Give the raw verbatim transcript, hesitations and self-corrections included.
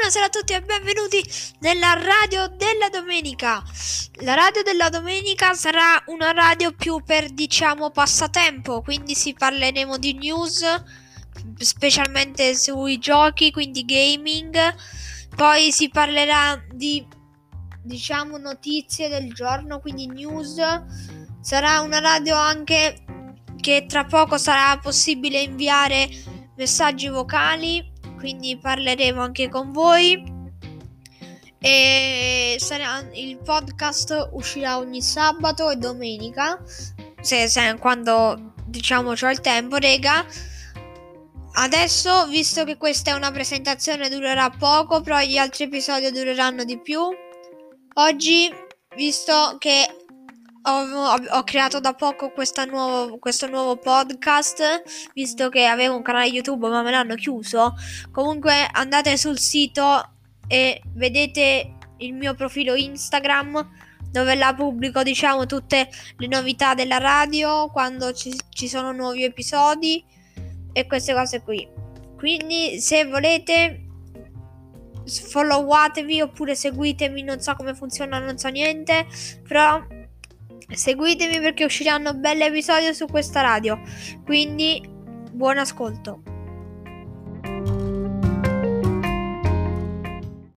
Buonasera a tutti e benvenuti nella radio della domenica. La radio della domenica sarà una radio più per, diciamo, passatempo, quindi si parleremo di news, specialmente sui giochi, quindi gaming. Poi si parlerà di, diciamo, notizie del giorno, quindi news. Sarà una radio anche che tra poco sarà possibile inviare messaggi vocali, quindi parleremo anche con voi. E sarà, il podcast uscirà ogni sabato e domenica, se, se quando diciamo c'ho il tempo, rega. Adesso, visto che questa è una presentazione, durerà poco, però gli altri episodi dureranno di più. Oggi, visto che Ho, ho creato da poco questa nuovo, questo nuovo podcast, visto che avevo un canale YouTube ma me l'hanno chiuso. Comunque andate sul sito e vedete il mio profilo Instagram, dove là pubblico, diciamo, tutte le novità della radio, quando ci, ci sono nuovi episodi e queste cose qui. Quindi se volete followatevi oppure seguitemi, non so come funziona, non so niente, però seguitemi perché usciranno belli episodi su questa radio. Quindi buon ascolto.